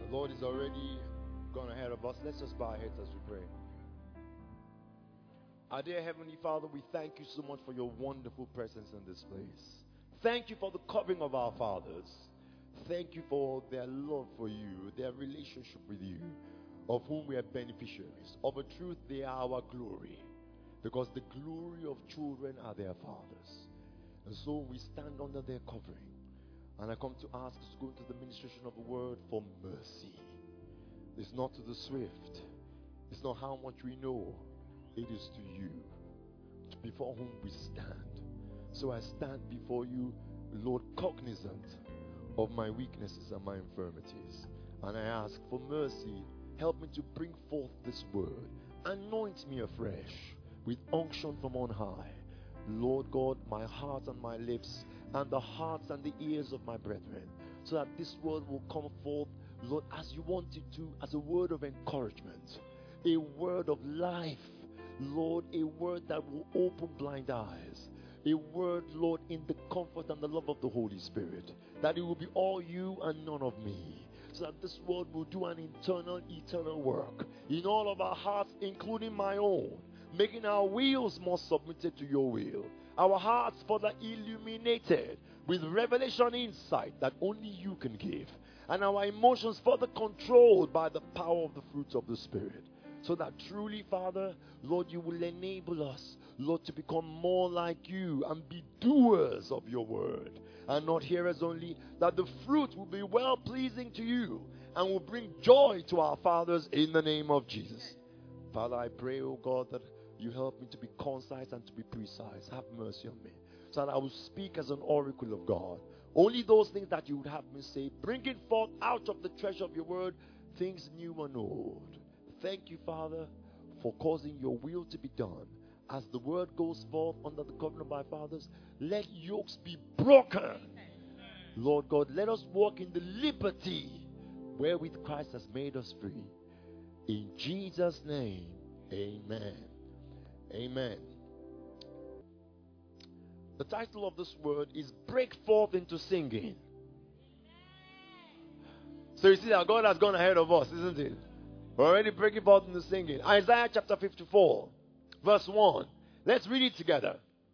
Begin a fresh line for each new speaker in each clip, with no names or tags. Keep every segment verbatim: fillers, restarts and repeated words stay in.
The Lord is already gone ahead of us. Let's just bow our heads as we pray. Our dear Heavenly Father, we thank you so much for your wonderful presence in this place. Thank you for the covering of our fathers. Thank you for their love for you, their relationship with you, of whom we are beneficiaries. Of a truth, they are our glory, because the glory of children are their fathers. And so we stand under their covering. And I come to ask us to go into the ministration of the word for mercy. It's not to the swift. It's not how much we know. It is to you, before whom we stand. So I stand before you, Lord, cognizant of my weaknesses and my infirmities. And I ask for mercy. Help me to bring forth this word. Anoint me afresh with unction from on high. Lord God, my heart and my lips, and the hearts and the ears of my brethren, so that this word will come forth, Lord, as you want it to, as a word of encouragement, a word of life, Lord, a word that will open blind eyes, a word, Lord, in the comfort and the love of the Holy Spirit, that it will be all you and none of me, so that this word will do an internal, eternal work in all of our hearts, including my own, making our wills more submitted to your will, our hearts further illuminated with revelation insight that only you can give, and our emotions further controlled by the power of the fruits of the Spirit, so that truly, Father, Lord, you will enable us, Lord, to become more like you and be doers of your word, and not hearers only, that the fruit will be well-pleasing to you and will bring joy to our fathers in the name of Jesus. Father, I pray, oh God, that you help me to be concise and to be precise. Have mercy on me, so that I will speak as an oracle of God. Only those things that you would have me say, bringing forth out of the treasure of your word things new and old. Thank you, Father, for causing your will to be done. As the word goes forth under the covenant of my fathers, let yokes be broken. Lord God, let us walk in the liberty wherewith Christ has made us free. In Jesus' name, amen. Amen. The title of this word is Break Forth into Singing. So you see that God has gone ahead of us, isn't it? We're already breaking forth into singing. Isaiah chapter fifty-four, verse one. Let's read it together.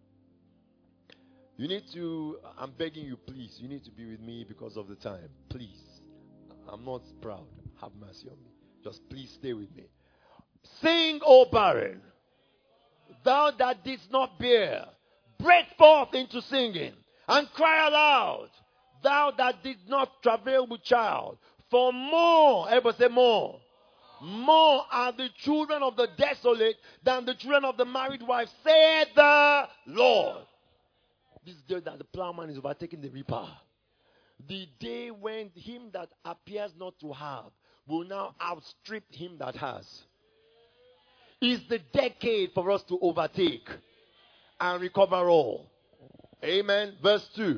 You need to, I'm begging you, please, you need to be with me because of the time. Please. I'm not proud. Have mercy on me. Just please stay with me. Sing, O barren, thou that didst not bear, break forth into singing, and cry aloud, thou that didst not travail with child. For more, everybody say more. More are the children of the desolate than the children of the married wife, said the Lord. This day that the plowman is overtaking the reaper. The day when him that appears not to have will now outstrip him that has. Is the decade for us to overtake and recover all. Amen. Verse two.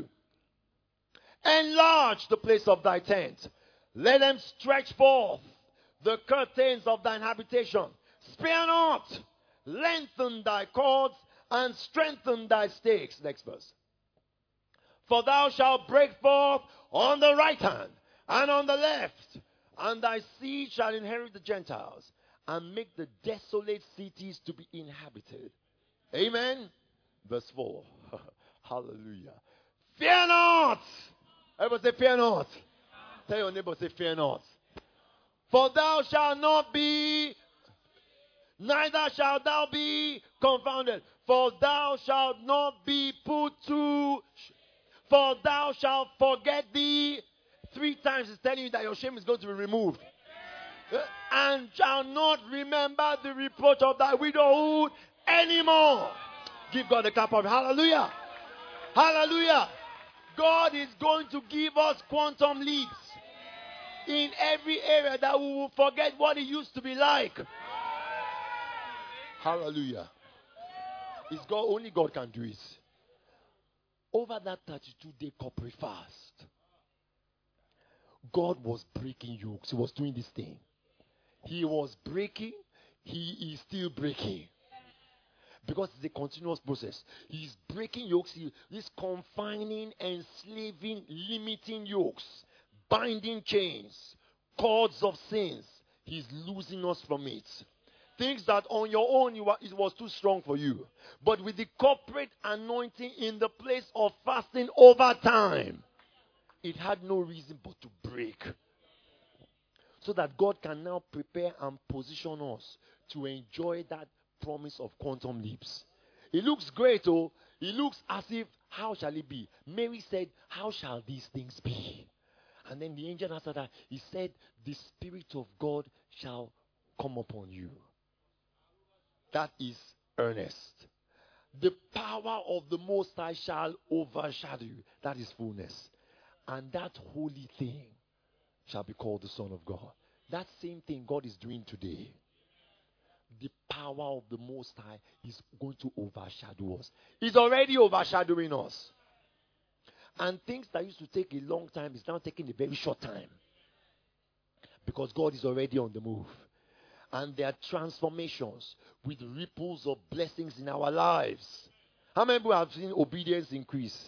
Enlarge the place of thy tent. Let them stretch forth the curtains of thine habitation. Spare not. Lengthen thy cords and strengthen thy stakes. Next verse. For thou shalt break forth on the right hand and on the left, and thy seed shall inherit the Gentiles, and make the desolate cities to be inhabited. Amen. Verse four. Hallelujah. Fear not. Everybody say, fear not. Tell your neighbor, say, fear not. For thou shalt not be, neither shalt thou be confounded. For thou shalt not be put to, for thou shalt forget thee. Three times it's telling you that your shame is going to be removed. And shall not remember the reproach of thy widowhood anymore. Give God a clap of hallelujah. Hallelujah. God is going to give us quantum leaps in every area that we will forget what it used to be like. Hallelujah. It's God, only God can do it. Over that thirty-two day corporate fast, God was breaking yokes. He was doing this thing. He was breaking. He is still breaking. Because it's a continuous process. He's breaking yokes. He, he's confining, enslaving, limiting yokes, binding chains, cords of sins, he's losing us from it. Things that on your own you are, it was too strong for you. But with the corporate anointing in the place of fasting over time, it had no reason but to break. So that God can now prepare and position us to enjoy that promise of quantum leaps. It looks great, oh. It looks as if, how shall it be? Mary said, how shall these things be? And then the angel answered that. He said, the Spirit of God shall come upon you. That is earnest. The power of the Most High shall overshadow you. That is fullness. And that holy thing shall be called the Son of God. That same thing God is doing today. The power of the Most High is going to overshadow us. It's already overshadowing us. And things that used to take a long time is now taking a very short time. Because God is already on the move. And there are transformations with ripples of blessings in our lives. How many people have seen obedience increase?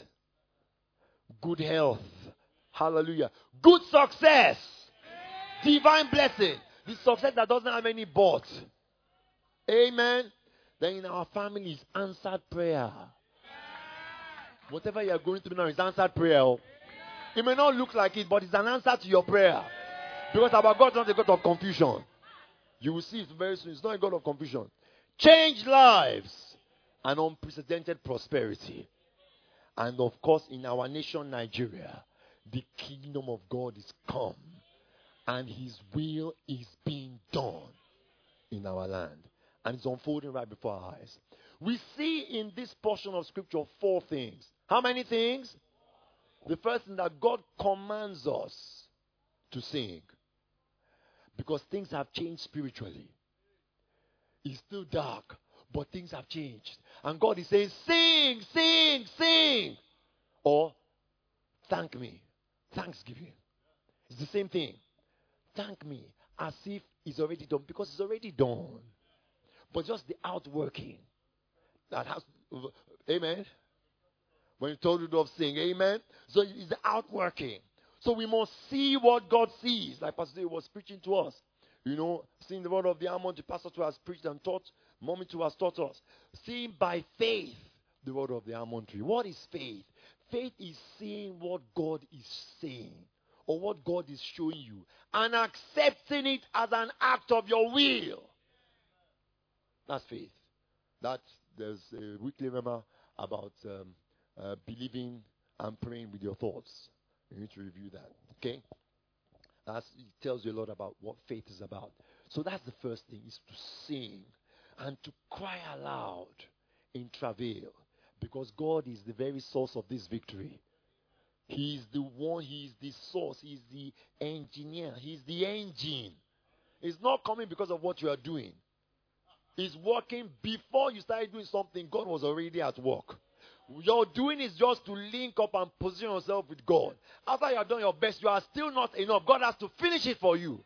Good health. Hallelujah. Good success. Divine blessing. The success that doesn't have any but. Amen. Then in our families, answered prayer. Whatever you are going through now is answered prayer. It may not look like it, but it's an answer to your prayer. Because our God is not a God of confusion. You will see it very soon. It's not a God of confusion. Change lives and unprecedented prosperity. And of course, in our nation, Nigeria, the kingdom of God is come. And his will is being done in our land. And it's unfolding right before our eyes. We see in this portion of scripture four things. How many things? The first thing, that God commands us to sing. Because things have changed spiritually. It's still dark, but things have changed. And God is saying, sing, sing, sing. Or, thank me. Thanksgiving. It's the same thing. Thank me as if it's already done. Because it's already done. But just the outworking. That has, amen. When you told you to sing, amen. So it's the outworking. So we must see what God sees. Like Pastor Dave was preaching to us. You know, seeing the word of the almond, the pastor too has preached and taught. Mommy too has taught us. Seeing by faith the word of the almond tree. What is faith? Faith is seeing what God is saying. Or what God is showing you. And accepting it as an act of your will. That's faith. That there's a weekly memo about um, uh, believing and praying with your thoughts. You need to review that. Okay? That's, it tells you a lot about what faith is about. So that's the first thing, is to sing and to cry aloud in travail. Because God is the very source of this victory. He is the one, He is the source, He is the engineer, He is the engine. It's not coming because of what you are doing. It's working before you started doing something. God was already at work. Your doing is just to link up and position yourself with God. After you have done your best, you are still not enough. God has to finish it for you.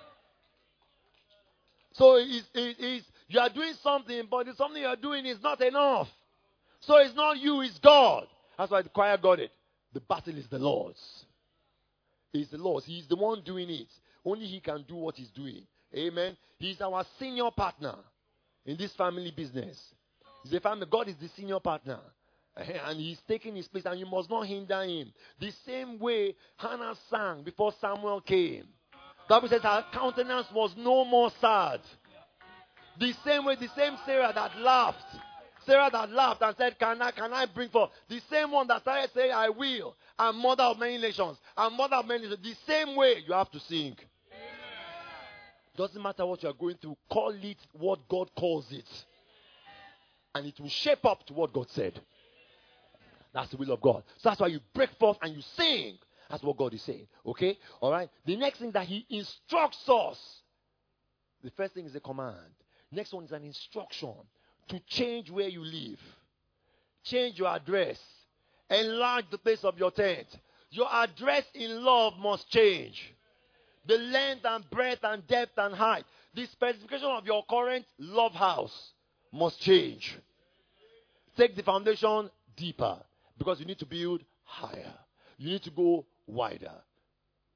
So it's, it, it's, you are doing something, but the something you are doing is not enough. So it's not you, it's God. That's why the choir got it. The battle is the Lord's. It's the Lord's. He's the one doing it. Only He can do what He's doing. Amen. He's our senior partner in this family business. He's a family. God is the senior partner. And He's taking His place, and you must not hinder Him. The same way Hannah sang before Samuel came. The Bible says her countenance was no more sad. The same way, the same Sarah that laughed. Sarah that laughed and said, can I, can I bring forth? The same one that started saying, I will. And mother of many nations. And mother of many nations. The same way you have to sing. Doesn't matter what you are going through. Call it what God calls it. And it will shape up to what God said. That's the will of God. So that's why you break forth and you sing. That's what God is saying. Okay? Alright? The next thing that He instructs us. The first thing is a command. Next one is an instruction. To change where you live. Change your address. Enlarge the place of your tent. Your address in love must change. The length and breadth and depth and height. The specification of your current love house must change. Take the foundation deeper. Because you need to build higher. You need to go wider.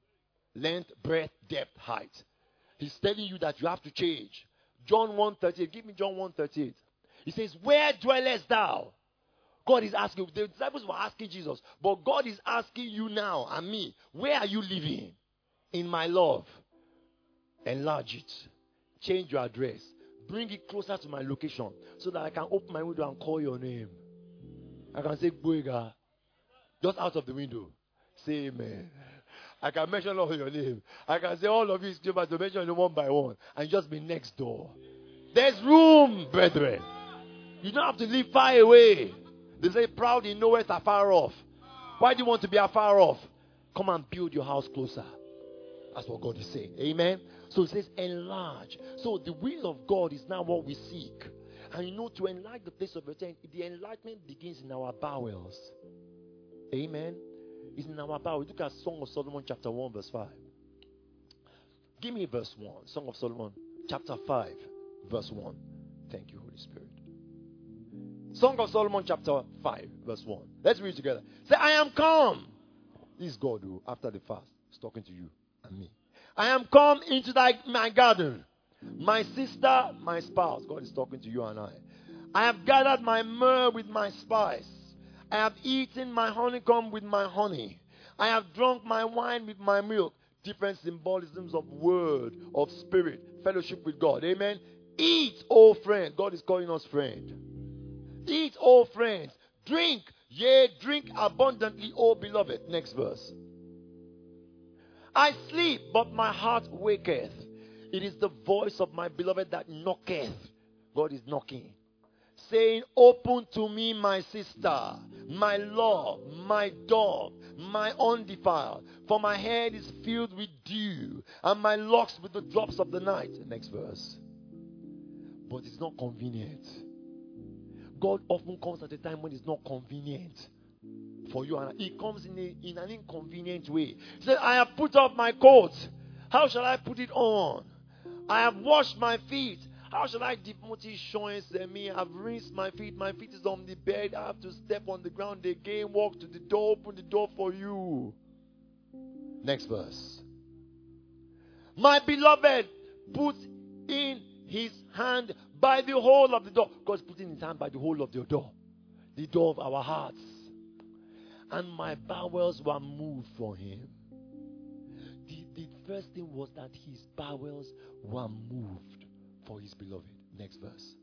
Length, breadth, depth, height. He's telling you that you have to change. John one thirty-eight. Give me John one thirty-eight. He says, where dwellest thou? God is asking. The disciples were asking Jesus. But God is asking you now and me. Where are you living? In my love. Enlarge it. Change your address. Bring it closer to my location. So that I can open my window and call your name. I can say, Boyga. Just out of the window. Say amen. I can mention all of your name. I can say all of you is to mention them one by one. And just be next door. There's room, brethren. You don't have to live far away. They say proud in nowhere are far off. Why do you want to be afar off? Come and build your house closer. That's what God is saying. Amen. So it says enlarge. So the will of God is now what we seek. And you know, to enlarge the place of your tent, the enlargement begins in our bowels. Amen. It's in our bowels. Look at Song of Solomon chapter one verse five. Give me verse one. Song of Solomon chapter five verse one. Thank you, Holy Spirit. Song of Solomon chapter five verse one. Let's read together. Say, I am come. This is God who, after the fast, is talking to you and me. I am come into thy, my garden. My sister, my spouse. God is talking to you and I. I have gathered my myrrh with my spice. I have eaten my honeycomb with my honey. I have drunk my wine with my milk. Different symbolisms of word, of spirit, fellowship with God. Amen. Eat, O friend. God is calling us friend. Eat, O friends. Drink, yea, drink abundantly, O beloved. Next verse. I sleep, but my heart waketh. It is the voice of my beloved that knocketh. God is knocking. Saying, open to me, my sister, my love, my dove, my undefiled. For my head is filled with dew, and my locks with the drops of the night. Next verse. But it's not convenient. God often comes at a time when it's not convenient for you. And He comes in, a, in an inconvenient way. He said, I have put off my coat. How shall I put it on? I have washed my feet. How shall I dip showing me? I have rinsed my feet. My feet is on the bed. I have to step on the ground again. Walk to the door. Open the door for you. Next verse. My beloved put in his hand by the hole of the door. God's putting his hand by the hole of the door. The door of our hearts. And my bowels were moved for him. The, the first thing was that his bowels were moved for his beloved. Next verse.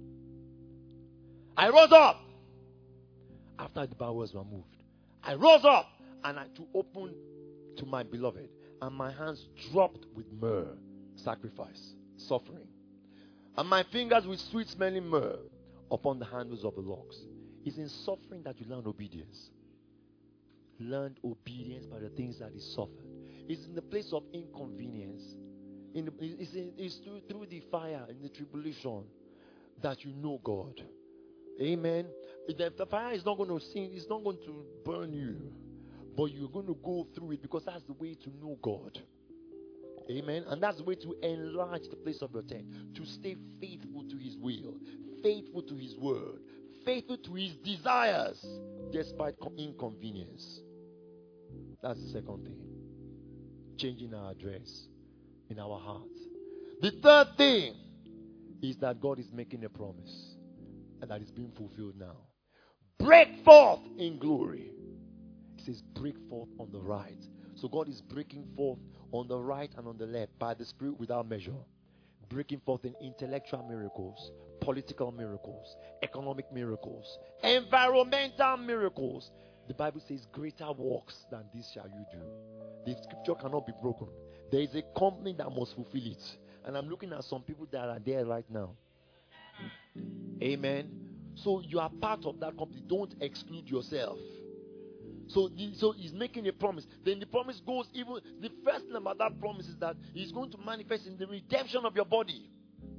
I rose up after the bowels were moved. I rose up and I to open to my beloved, and my hands dropped with myrrh, sacrifice, suffering, and my fingers with sweet smelling myrrh upon the handles of the locks. It's in suffering that you learn obedience. Learned obedience by the things that He suffered. It's in the place of inconvenience. In the, it's in, it's through, through the fire, in the tribulation, that you know God. Amen. The, the fire is not going to sing, it's not going to burn you, but you're going to go through it because that's the way to know God. Amen. And that's the way to enlarge the place of your tent, to stay faithful to His will, faithful to His word, faithful to His desires, despite inconvenience. That's the second thing. Changing our address in our hearts. The third thing is that God is making a promise, and that is being fulfilled now. Break forth in glory. It says break forth on the right. So God is breaking forth on the right and on the left by the Spirit without measure. Breaking forth in intellectual miracles, political miracles, economic miracles, environmental miracles. The Bible says greater works than this shall you do. The scripture cannot be broken. There is a company that must fulfill it. And I'm looking at some people that are there right now. Amen. So you are part of that company. Don't exclude yourself. So, the, so he's making a promise. Then the promise goes even, the first thing about that promise is that he's going to manifest in the redemption of your body.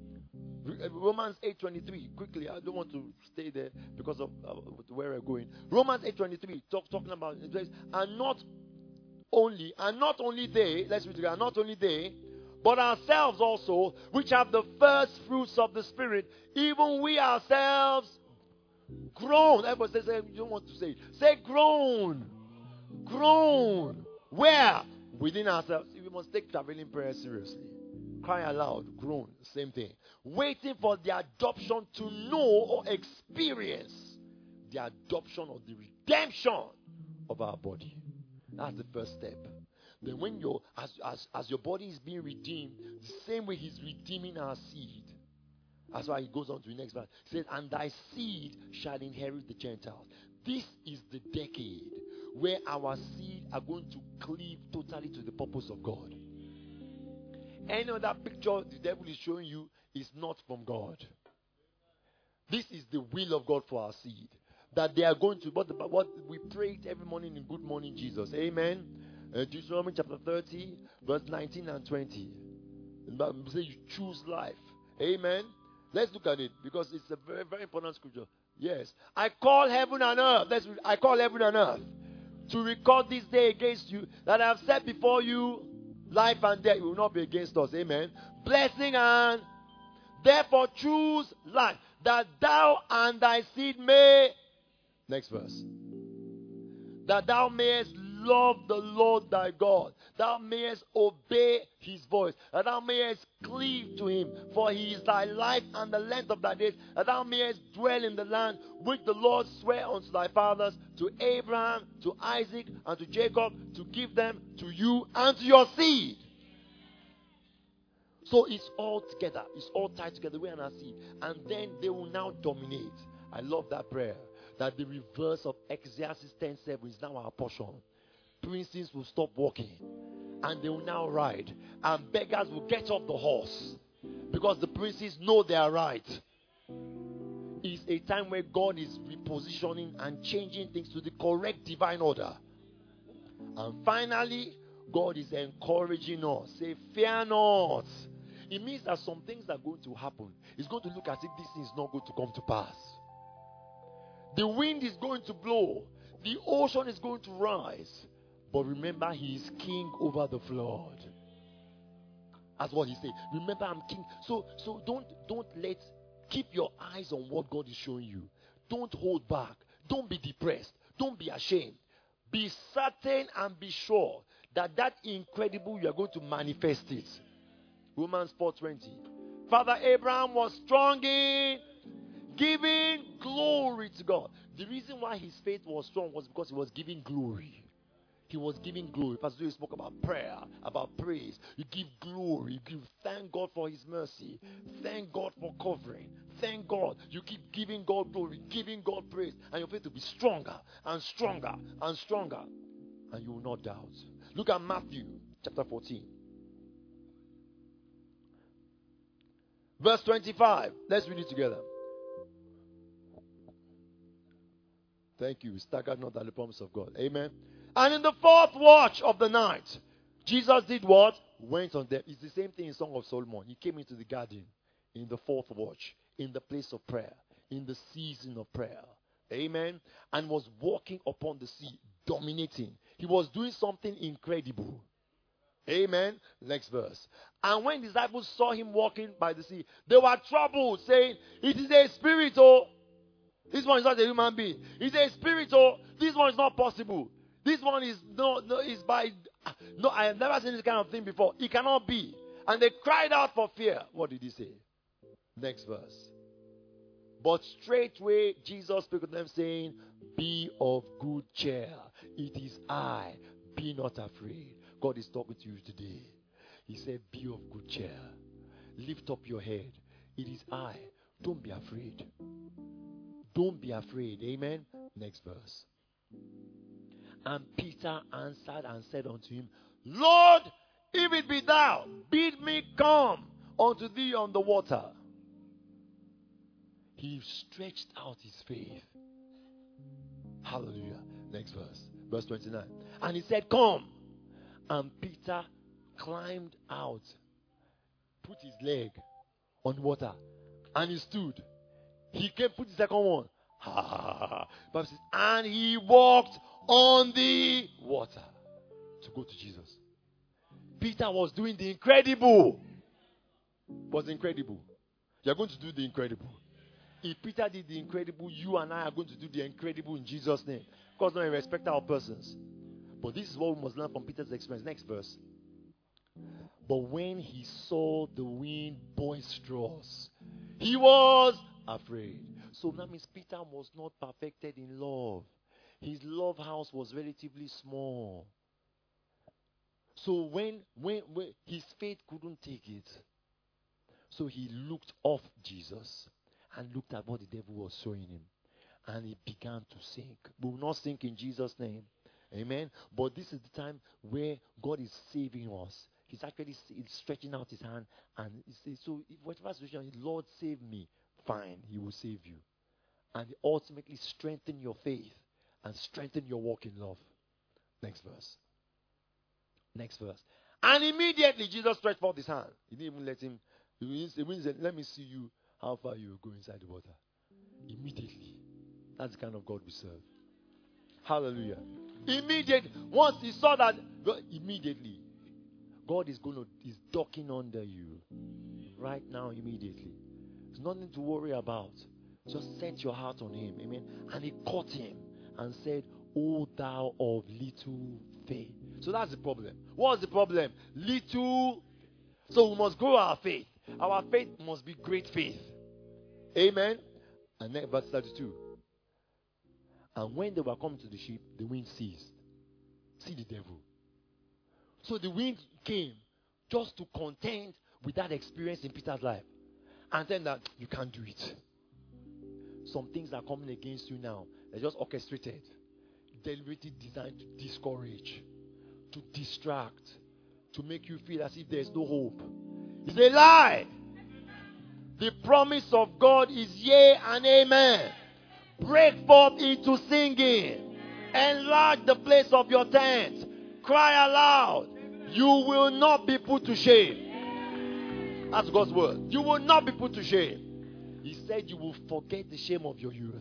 Romans eight twenty-three. Quickly, I don't want to stay there because of uh, where we're going. Romans eight twenty-three, talk, talking about it says, and not only, and not only they, let's read it again, not only they, but ourselves also, which have the first fruits of the Spirit, even we ourselves grown. Everybody say, you don't want to say it. Say grown. Grown. Where? Within ourselves. we must take traveling prayer seriously. Cry aloud, groan, same thing. Waiting for the adoption to know or experience the adoption of the redemption of our body. That's the first step. Then when your as, as, as your body is being redeemed, the same way he's redeeming our seed. That's why he goes on to the next verse. He says, and thy seed shall inherit the Gentiles. This is the decade where our seed are going to cleave totally to the purpose of God. Any other picture the devil is showing you is not from God. This is the will of God for our seed. That they are going to, what, the, what we pray every morning in Good Morning Jesus. Amen. Uh, Deuteronomy chapter thirty, verse nineteen and twenty. The Bible says you choose life. Amen. Let's look at it because it's a very, very important scripture. Yes. I call heaven and earth. Let's read. I call heaven and earth to record this day against you that I have set before you life and death. It will not be against us. Amen. Blessing and therefore choose life that thou and thy seed may. Next verse. That thou mayest love the Lord thy God. Thou mayest obey his voice. That thou mayest cleave to him. For he is thy life and the length of thy days. That thou mayest dwell in the land which the Lord sware unto thy fathers, to Abraham, to Isaac, and to Jacob, to give them to you and to your seed. So it's all together. It's all tied together. We and our seed. And then they will now dominate. I love that prayer. That the reverse of Ecclesiastes ten seven is now our portion. Princes will stop walking and they will now ride. And beggars will get off the horse because the princes know they are right. It's a time where God is repositioning and changing things to the correct divine order. And finally, God is encouraging us. Say, fear not. It means that some things are going to happen. It's going to look as if this thing is not going to come to pass. The wind is going to blow. The ocean is going to rise. But remember, he is king over the flood. That's what he said. Remember, I'm king. So, so don't, don't let, keep your eyes on what God is showing you. Don't hold back. Don't be depressed. Don't be ashamed. Be certain and be sure that that incredible, you are going to manifest it. Romans four twenty. Father Abraham was strong in giving glory to God. The reason why his faith was strong was because he was giving glory. He was giving glory. Pastor Joey spoke about prayer, about praise. You give glory. You give thank God for his mercy. Thank God for covering. Thank God. You keep giving God glory, giving God praise. And your faith will be stronger and stronger and stronger. And you will not doubt. Look at Matthew chapter fourteen. Verse twenty-five. Let's read it together. Thank you. Stagger not at the promise of God. Amen. And in the fourth watch of the night, Jesus did what? Went on them. It's the same thing in Song of Solomon. He came into the garden in the fourth watch, in the place of prayer, in the season of prayer. Amen. And was walking upon the sea, dominating. He was doing something incredible. Amen. Next verse. And when the disciples saw him walking by the sea, they were troubled, saying, it is a spirit, oh. This one is not a human being. It's a spirit, oh. This one is not possible. This one is no, no, is by no. I have never seen this kind of thing before. It cannot be. And they cried out for fear. What did he say? Next verse. But straightway Jesus spoke to them, saying, be of good cheer. It is I. Be not afraid. God is talking to you today. He said, be of good cheer. Lift up your head. It is I. Don't be afraid. Don't be afraid. Amen. Next verse. And Peter answered and said unto him, Lord, if it be thou, bid me come unto thee on the water. He stretched out his faith. Hallelujah. Next verse. Verse twenty-nine. And he said, come. And Peter climbed out, put his leg on water, and he stood. He came, put the second one. And he walked on the water to go to Jesus. Peter was doing the incredible. Was incredible. You are going to do the incredible. If Peter did the incredible, you and I are going to do the incredible in Jesus' name. Because not a respecter of persons. But this is what we must learn from Peter's experience. Next verse. But when he saw the wind boisterous, he was afraid. So that means Peter was not perfected in love. His love house was relatively small. So when, when, when his faith couldn't take it, so he looked off Jesus and looked at what the devil was showing him. And he began to sink. We will not sink in Jesus' name. Amen. But this is the time where God is saving us. He's actually stretching out his hand and he says, so if whatever situation, Lord save me, fine, he will save you. And ultimately strengthen your faith and strengthen your walk in love. Next verse. Next verse. And immediately Jesus stretched forth his hand. He didn't even let him, he said, let me see you, how far you go inside the water. Immediately. That's the kind of God we serve. Hallelujah. Immediately. Once he saw that, God, immediately. God is going to, is docking under you. Right now, immediately. There's nothing to worry about. Just set your heart on him. Amen. And he caught him and said, O thou of little faith. So that's the problem. What's the problem? Little. So we must grow our faith. Our faith must be great faith. Amen. And then verse thirty-two. And when they were coming to the ship, the wind ceased. See the devil. So the wind came just to contend with that experience in Peter's life. And then that you can't do it. Some things are coming against you now. They're just orchestrated. Deliberately designed to discourage, to distract, to make you feel as if there's no hope. It's a lie. The promise of God is yea and amen. Break forth into singing. Enlarge the place of your tent. Cry aloud. You will not be put to shame. That's God's word. You will not be put to shame. He said you will forget the shame of your youth.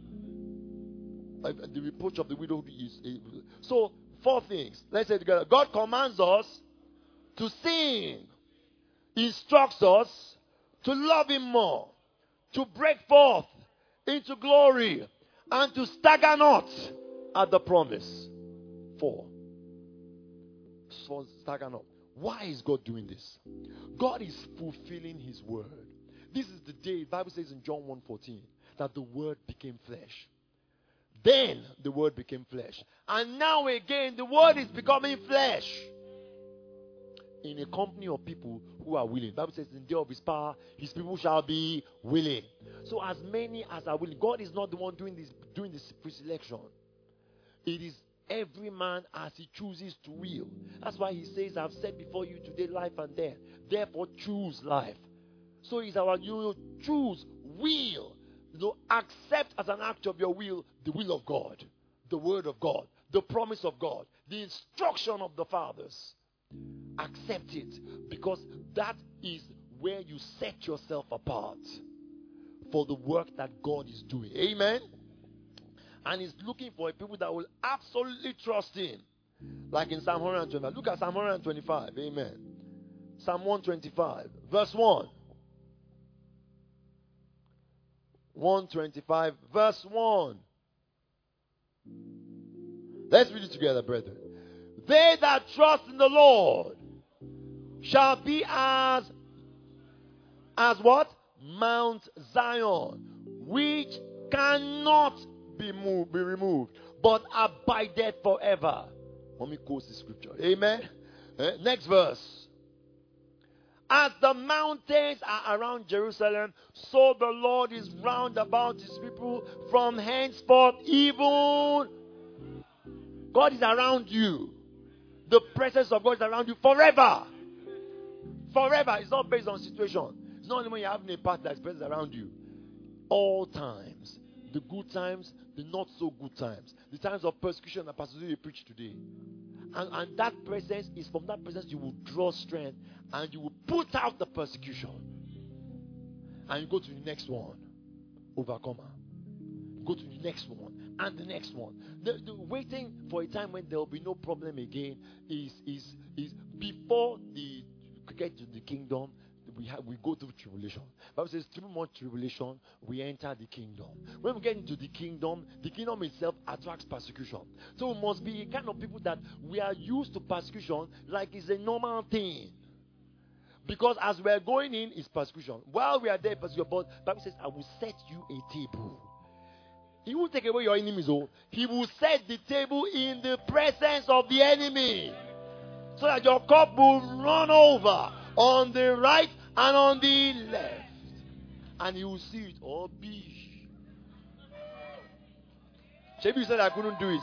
The reproach of the widow is. So, four things. Let's say it together. God commands us to sing. He instructs us to love him more. To break forth into glory. And to stagger not at the promise. Four. So stagger not. Why is God doing this? God is fulfilling his word. This is the day, the Bible says in John one fourteen, that the word became flesh. Then the word became flesh. And now again, the word is becoming flesh. In a company of people who are willing. The Bible says in the day of his power, his people shall be willing. So as many as are willing. God is not the one doing this, doing this pre-selection. It is every man as he chooses to will. That's why he says, I've said before you today life and death. Therefore choose life. So it's our, you choose, will. You know, accept as an act of your will the will of God, the word of God, the promise of God, the instruction of the fathers. Accept it, because that is where you set yourself apart for the work that God is doing. Amen. And he's looking for a people that will absolutely trust him. Like in Psalm one twenty-five. Look at Psalm one twenty-five. Amen. Psalm one twenty-five, verse one. one twenty-five, verse one. Let's read it together, brethren. They that trust in the Lord shall be as, as what? Mount Zion, which cannot be moved, be removed, but abideth forever. Let me quote the scripture. Amen. Eh? Next verse. As the mountains are around Jerusalem, so the Lord is round about his people from henceforth even. God is around you. The presence of God is around you forever. Forever. It's not based on situation. It's not only when you're having a party that's present around you. All times. The good times, the not so good times. The times of persecution that Pastor Zuri preached today. And, and that presence is from that presence you will draw strength and you will put out the persecution. And you go to the next one. Overcomer. Go to the next one. And the next one. The, the waiting for a time when there will be no problem again is is is before the get to the kingdom. We have we go through tribulation. The Bible says through much tribulation we enter the kingdom. When we get into the kingdom, the kingdom itself attracts persecution. So we must be a kind of people that we are used to persecution like it's a normal thing. Because as we're going in, it's persecution. While we are there, persecution. But the Bible says, I will set you a table. He will take away your enemies. Oh, he will set the table in the presence of the enemy. So that your cup will run over on the right and on the left. And you will see it all be. Maybe you said I couldn't do it.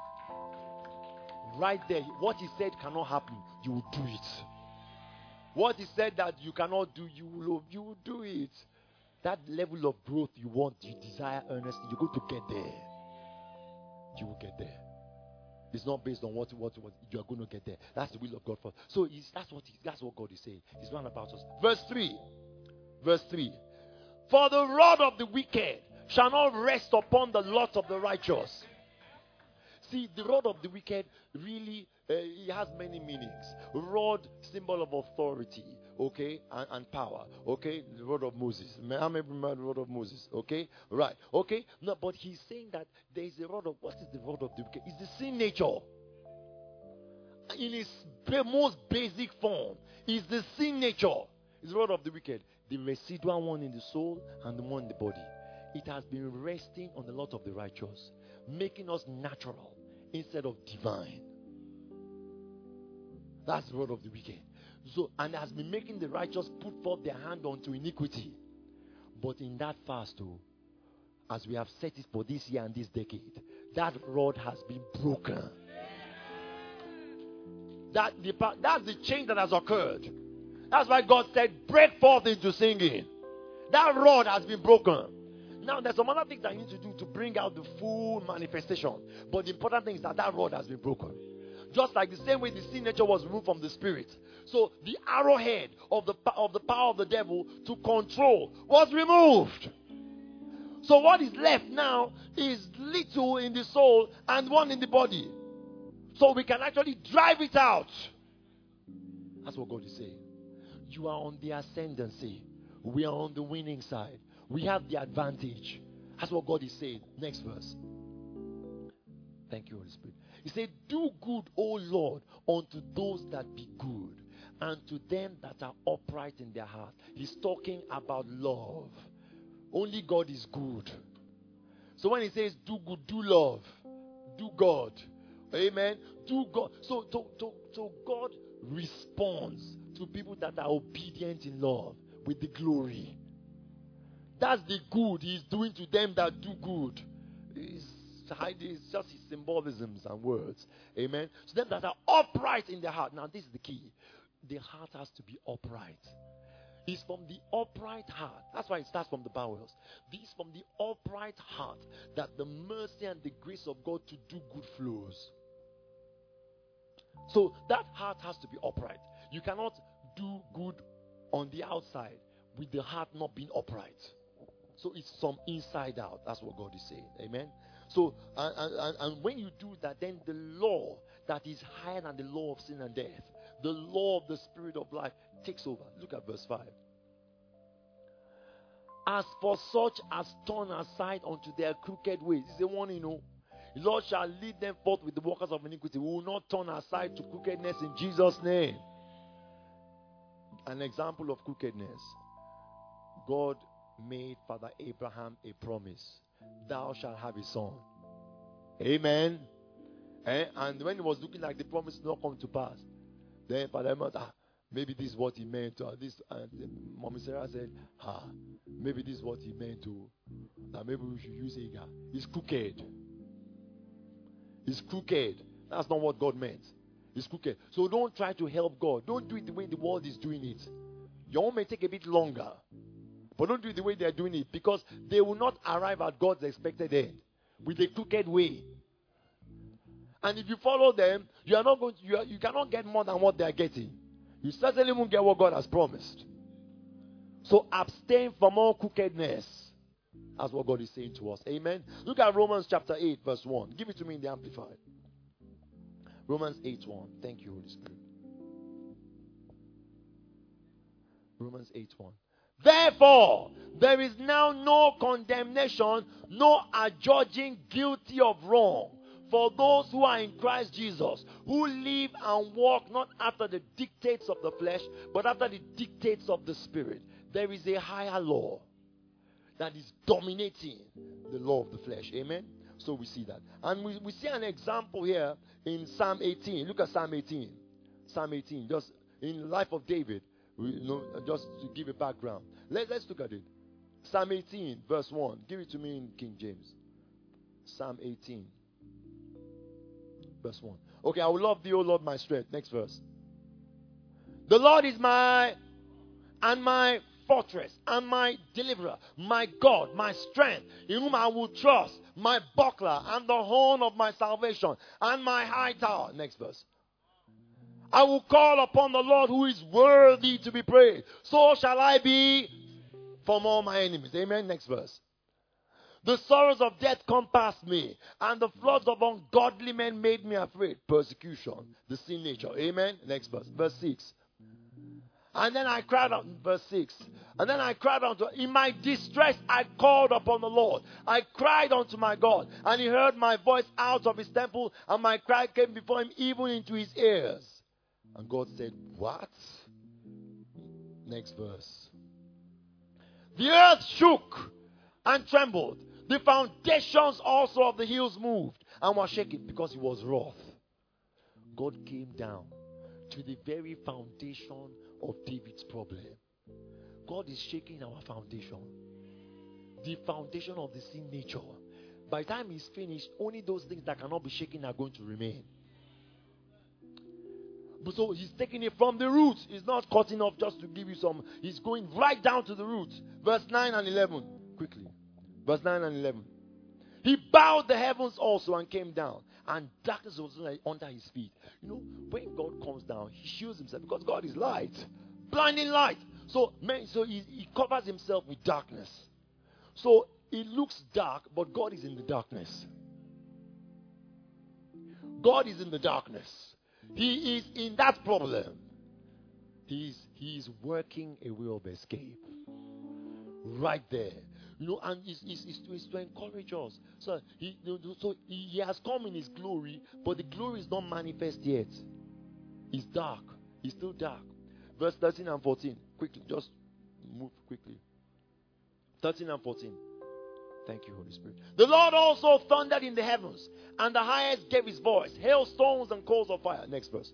Right there, what he said cannot happen, you will do it. What he said that you cannot do, you will, you will do it. That level of growth you want, you desire earnestly, you're going to get there. You will get there. It's not based on what, what, what you are going to get there. That's the will of God for. So it's, that's what he, that's what God is saying. He's round about us. Verse three. Verse three. For the rod of the wicked shall not rest upon the lot of the righteous. See, the rod of the wicked really, uh, it has many meanings. Rod, symbol of authority, okay, and, and power, okay. The rod of Moses. I remember the rod of Moses, okay, right, okay. No, but he's saying that there is a rod of, what is the rod of the wicked? It's the sin nature. In its most basic form, is the sin nature. It's the rod of the wicked. The residual one in the soul and the one in the body. It has been resting on the lot of the righteous, making us natural instead of divine. That's the rod of the wicked. So, and has been making the righteous put forth their hand unto iniquity. But in that fast too, as we have set it for this year and this decade, that rod has been broken. That the, that's the change that has occurred. That's why God said, break forth into singing. That rod has been broken. Now, there's some other things that you need to do to bring out the full manifestation. But the important thing is that that rod has been broken. Just like the same way the sin nature was removed from the spirit. So, the arrowhead of the, of the power of the devil to control was removed. So, what is left now is little in the soul and one in the body. So, we can actually drive it out. That's what God is saying. You are on the ascendancy. We are on the winning side. We have the advantage. That's what God is saying. Next verse. Thank you, Holy Spirit. He said, do good, O Lord, unto those that be good, and to them that are upright in their heart. He's talking about love. Only God is good. So when he says do good, do love, do God. Amen. Do God. So, so, so, so God responds to people that are obedient in love with the glory. That's the good he's doing to them that do good. It's, it's just his symbolisms and words. Amen. So them that are upright in their heart. Now this is the key. The heart has to be upright. It's from the upright heart. That's why it starts from the bowels. It's from the upright heart that the mercy and the grace of God to do good flows. So that heart has to be upright. You cannot do good on the outside with the heart not being upright. So it's from inside out. That's what God is saying. Amen. So, and, and, and when you do that, then the law that is higher than the law of sin and death, the law of the spirit of life, takes over. Look at verse five. As for such as turn aside unto their crooked ways, it's the one, you know, the Lord shall lead them forth with the workers of iniquity. We will not turn aside to crookedness in Jesus' name. An example of crookedness. God made Father Abraham a promise. Thou shalt have a son. Amen. Eh? And when it was looking like the promise did not come to pass, then Father Abraham said, ah, maybe this is what he meant to. Uh, this, and Mommy Sarah said, ah, maybe this is what he meant to. That maybe we should use Hagar. It's crooked. It's crooked. That's not what God meant. It's crooked. So don't try to help God. Don't do it the way the world is doing it. Your own may take a bit longer. But don't do it the way they are doing it. Because they will not arrive at God's expected end with a crooked way. And if you follow them, you are not going to, you, are, you cannot get more than what they are getting. You certainly won't get what God has promised. So abstain from all crookedness. That's what God is saying to us. Amen. Look at Romans chapter eight, verse one. Give it to me in the Amplified. Romans eight one. Thank you, Holy Spirit. Romans eight one. Therefore, there is now no condemnation, no adjudging guilty of wrong For those who are in Christ Jesus, who live and walk not after the dictates of the flesh, but after the dictates of the Spirit. There is a higher law that is dominating the law of the flesh. Amen? So we see that. And we, we see an example here in Psalm eighteen. Look at Psalm eighteen. Psalm eighteen. Just in the life of David. We, you know, just to give a background. Let, let's look at it. Psalm eighteen, verse one. Give it to me in King James. Psalm eighteen, verse one. Okay, I will love thee, O Lord, my strength. Next verse. The Lord is my and my fortress and my deliverer, my God, my strength, in whom I will trust, my buckler and the horn of my salvation and my high tower. Next verse. I will call upon the Lord who is worthy to be praised. So shall I be from all my enemies. Amen. Next verse. The sorrows of death compassed me, and the floods of ungodly men made me afraid. Persecution, the sin nature. Amen. Next verse. Verse six. And then I cried out, verse six. And then I cried unto, in my distress I called upon the Lord. I cried unto my God, and he heard my voice out of his temple, and my cry came before him even into his ears. And God said, what? Next verse. The earth shook and trembled. The foundations also of the hills moved and were shaken because he was wroth. God came down to the very foundation of David's problem. God is shaking our foundation. The foundation of the sin nature. By the time he's finished, only those things that cannot be shaken are going to remain. But so he's taking it from the roots. He's not cutting off just to give you some. He's going right down to the roots. Verse nine and eleven. Quickly. Verse nine and eleven. He bowed the heavens also and came down, and darkness was under his feet. You know, when God comes down, he shields himself because God is light. Blinding light. So, man, so he, he covers himself with darkness. So it looks dark, but God is in the darkness. God is in the darkness. He is in that problem. He's he's working a way of escape. Right there. You know, and it's, it's, it's, to, it's to encourage us. So he, so he has come in his glory, but the glory is not manifest yet. It's dark. It's still dark. Verse thirteen and fourteen. Quickly, just move quickly. thirteen and fourteen. Thank you, Holy Spirit. The Lord also thundered in the heavens, and the highest gave his voice, hailstones and coals of fire. Next verse.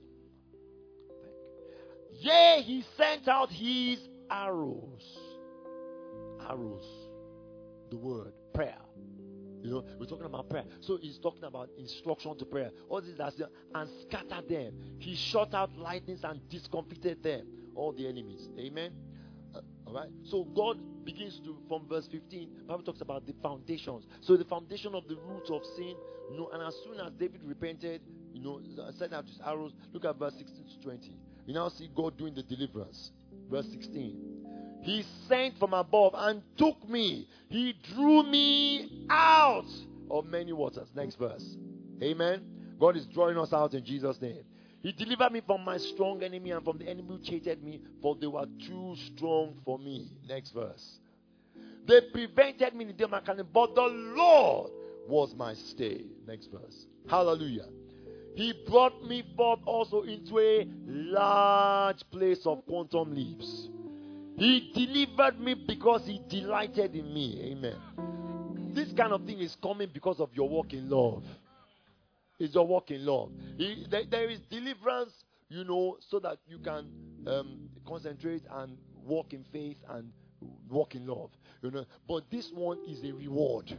Yea, he sent out his arrows. Arrows. The word, prayer. You know, we're talking about prayer. So he's talking about instruction to prayer. All these are and scattered them. He shot out lightnings and discomfited them, all the enemies. Amen. Uh, all right. So God begins to, from verse fifteen, the Bible talks about the foundations. So the foundation of the roots of sin. You know, and as soon as David repented, you know, sent out his arrows. Look at verse sixteen to twenty. You now see God doing the deliverance. Verse sixteen. He sent from above and took me. He drew me out of many waters. Next verse. Amen. God is drawing us out in Jesus' name. He delivered me from my strong enemy and from the enemy who cheated me, for they were too strong for me. Next verse. They prevented me in the day of my coming, but the Lord was my stay. Next verse. Hallelujah. He brought me forth also into a large place of quantum leaps. He delivered me because he delighted in me. Amen. This kind of thing is coming because of your walk in love. It's your walk in love. He, there, there is deliverance, you know, so that you can um, concentrate and walk in faith and walk in love. You know, but this one is a reward.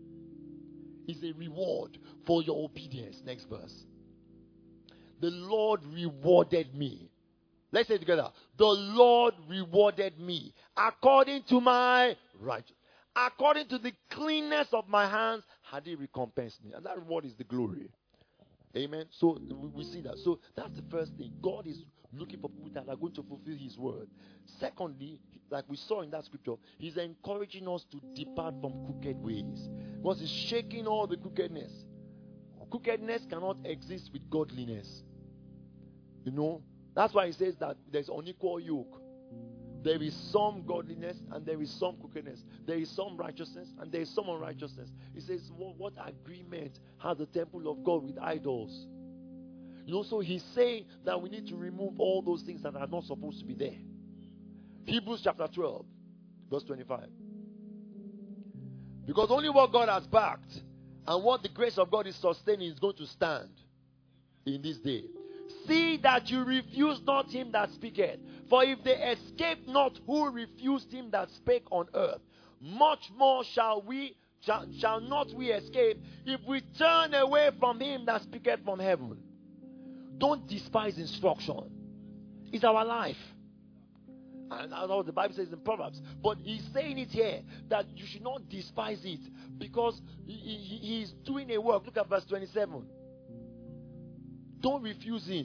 It's a reward for your obedience. Next verse. The Lord rewarded me. Let's say it together. The Lord rewarded me according to my righteousness. According to the cleanness of my hands, had he recompensed me. And that reward is the glory. Amen. So we see that. So that's the first thing. God is looking for people that are going to fulfill his word. Secondly, like we saw in that scripture, he's encouraging us to depart from crooked ways. Because he's shaking all the crookedness. Crookedness cannot exist with godliness. You know, that's why he says that there's unequal yoke. There is some godliness and there is some crookedness. There is some righteousness and there is some unrighteousness. He says, what, what agreement has the temple of God with idols? You know, so he's saying that we need to remove all those things that are not supposed to be there. Hebrews chapter twelve, verse twenty-five. Because only what God has backed and what the grace of God is sustaining is going to stand in this day. See that you refuse not him that speaketh. For if they escape not who refused him that spake on earth, much more shall we shall, shall not we escape if we turn away from him that speaketh from heaven. Don't despise instruction. It's our life. And that's what the Bible says in Proverbs. But he's saying it here that you should not despise it because he, he, he's doing a work. Look at verse twenty-seven. Don't refuse him.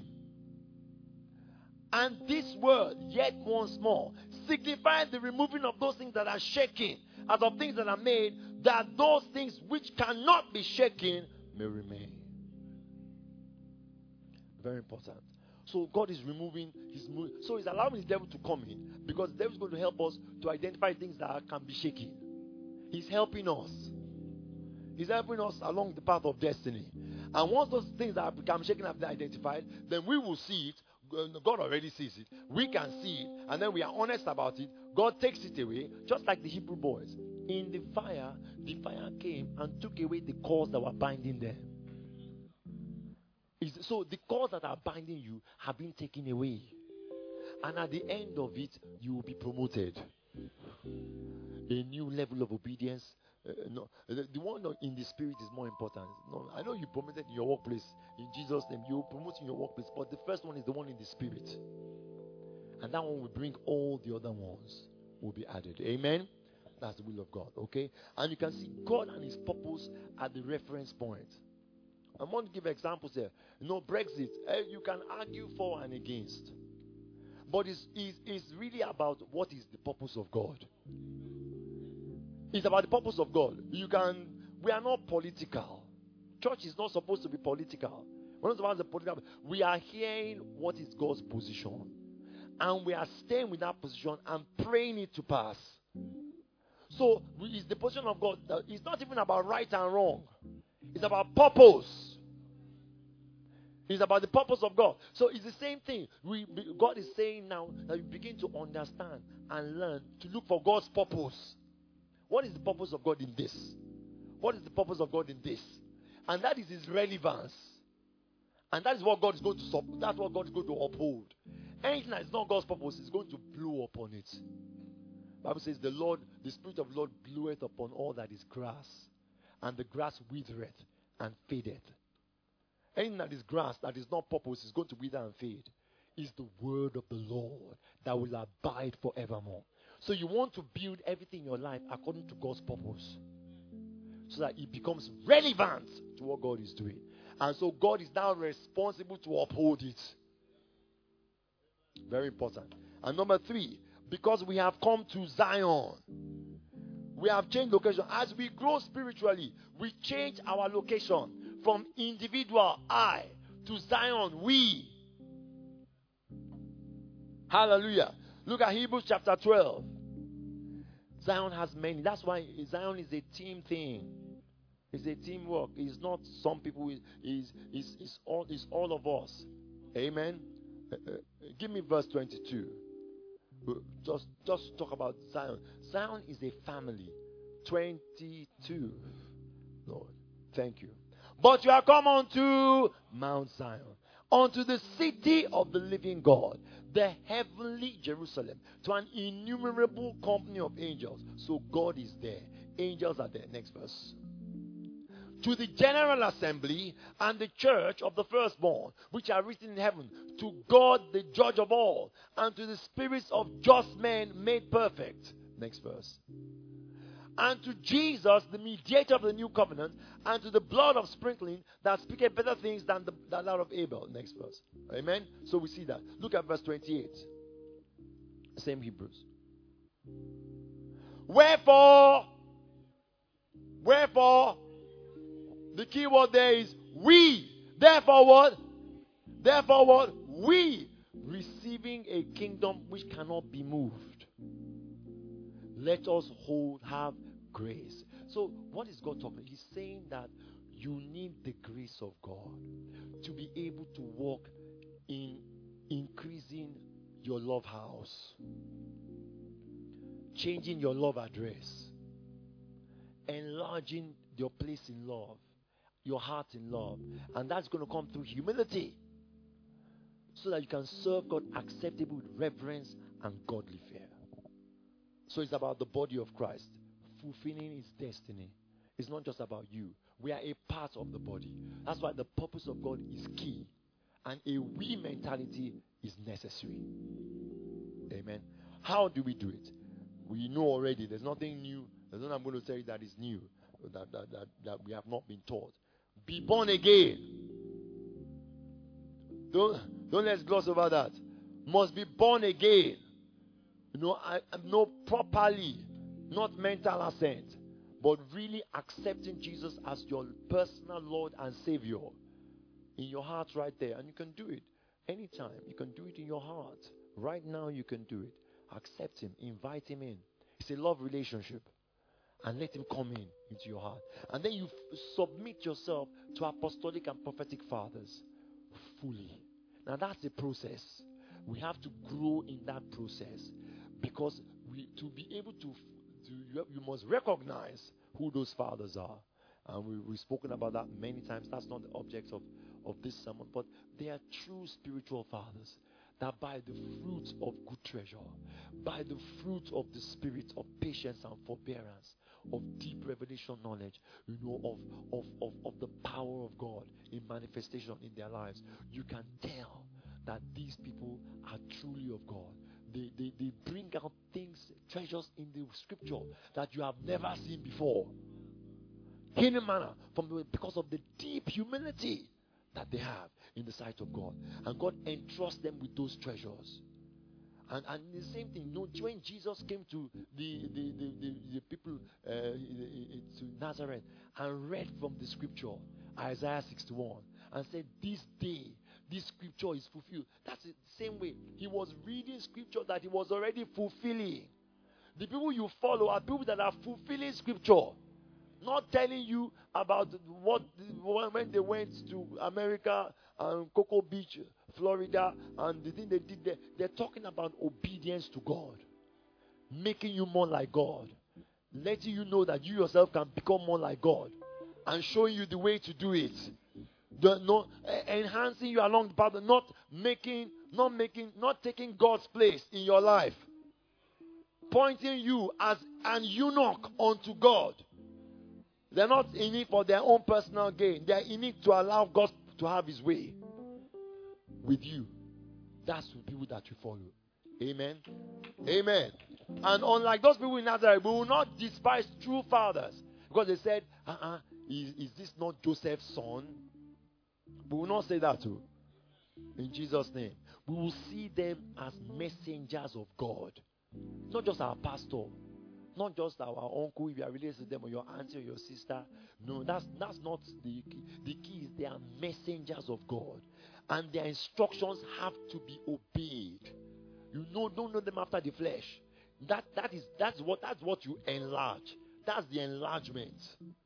And this word, yet once more, signifies the removing of those things that are shaken, as of things that are made, that those things which cannot be shaken may remain. Very important. So God is removing his mo- so he's allowing the devil to come in because the devil is going to help us to identify things that can be shaken. He's helping us. He's helping us along the path of destiny. And once those things that have become shaken have been identified, then we will see it. God already sees it. We can see it. And then we are honest about it. God takes it away, just like the Hebrew boys. In the fire, the fire came and took away the cords that were binding them. So the cords that are binding you have been taken away. And at the end of it, you will be promoted. A new level of obedience. Uh, no, the, the one in the spirit is more important. No, I know you promoted in your workplace. In Jesus' name, you will promote in your workplace. But the first one is the one in the spirit. And that one will bring all the other ones will be added. Amen? That's the will of God. Okay? And you can see God and his purpose at the reference point. I want to give examples here. You know, Brexit, uh, you can argue for and against. But it's, it's, it's really about what is the purpose of God. It's about the purpose of God. You can, we are not political. Church is not supposed to be political. We're not supposed to be political. We are hearing what is God's position. And we are staying with that position and praying it to pass. So, it's the position of God. It's not even about right and wrong. It's about purpose. It's about the purpose of God. So it's the same thing. We, God is saying now that you begin to understand and learn to look for God's purpose. What is the purpose of God in this? What is the purpose of God in this? And that is his relevance. And that is what God is going to support. That's what God is going to uphold. Anything that is not God's purpose is going to blow upon it. The Bible says the Lord, the Spirit of the Lord bloweth upon all that is grass. And the grass withereth and fadeth. Anything that is grass that is not purpose is going to wither and fade. Is the word of the Lord that will abide forevermore. So you want to build everything in your life according to God's purpose. So that it becomes relevant to what God is doing. And so God is now responsible to uphold it. Very important. And number three, because we have come to Zion. We have changed location. As we grow spiritually, we change our location from individual I to Zion we. Hallelujah. Look at Hebrews chapter twelve. Zion has many. That's why Zion is a team thing. It's a teamwork. It's not some people. It's, it's, it's, all, it's all of us. Amen. Uh, uh, give me verse twenty-two. Just, just talk about Zion. Zion is a family. twenty-two. Lord, thank you. But you are come unto Mount Zion, unto the city of the living God, the heavenly Jerusalem, to an innumerable company of angels. So God is there. Angels are there. Next verse. To the general assembly and the church of the firstborn, which are written in heaven, to God the judge of all, and to the spirits of just men made perfect. Next verse. And to Jesus, the mediator of the new covenant, and to the blood of sprinkling that speaketh better things than the than that of Abel. Next verse. Amen. So we see that. Look at verse twenty-eight. Same Hebrews. Wherefore, wherefore, the key word there is we. Therefore what? Therefore what? We, receiving a kingdom which cannot be moved. Let us hold, have grace. So what is God talking? He's saying that you need the grace of God to be able to walk in increasing your love house, changing your love address, enlarging your place in love, your heart in love. And that's going to come through humility, so that you can serve God acceptable with reverence and godly fear. So it's about the body of Christ fulfilling its destiny. It's not just about you. We are a part of the body. That's why the purpose of God is key. And a we mentality is necessary. Amen. How do we do it? We know already. There's nothing new. There's nothing I'm going to tell you that is new, that, that, that, that we have not been taught. Be born again. Don't, don't let's gloss over that. Must be born again. You know, I, I know properly, not mental assent, but really accepting Jesus as your personal Lord and Savior in your heart right there. And you can do it anytime. You can do it in your heart. Right now you can do it. Accept Him. Invite Him in. It's a love relationship. And let Him come in into your heart. And then you f- submit yourself to apostolic and prophetic fathers fully. Now that's a process. We have to grow in that process, because we, to be able to, to you, you must recognize who those fathers are. And we, we've spoken about that many times. That's not the object of, of this sermon, but they are true spiritual fathers, that by the fruit of good treasure, by the fruit of the spirit of patience and forbearance, of deep revelation knowledge, you know, of, of, of, of the power of God in manifestation in their lives, you can tell that these people are truly of God. They, they, they bring out things, treasures in the scripture that you have never seen before. In a manner, from the, because of the deep humility that they have in the sight of God. And God entrusts them with those treasures. And, and the same thing, you know, when Jesus came to the, the, the, the, the people uh, to Nazareth and read from the scripture, Isaiah sixty-one, and said, this day, this scripture is fulfilled. That's the same way. He was reading scripture that he was already fulfilling. The people you follow are people that are fulfilling scripture. Not telling you about what when they went to America and Cocoa Beach, Florida, and the thing they did there. They're talking about obedience to God, making you more like God, letting you know that you yourself can become more like God, and showing you the way to do it. The, no, enhancing you along the path, not making, not making, not taking God's place in your life, pointing you as an eunuch unto God. They're not in it for their own personal gain. They're in it to allow God to have His way with you. That's the people that you follow. Amen. Amen. And unlike those people in Nazareth, we will not despise true fathers. Because they said, uh-uh, is, is this not Joseph's son? We will not say that too. In Jesus' name. We will see them as messengers of God. Not just our pastor. Not just our uncle, if you are related to them, or your auntie or your sister. No, that's that's not the key. The key is they are messengers of God. And their instructions have to be obeyed. You know, don't know them after the flesh. That that is that's what that's what you enlarge. That's the enlargement.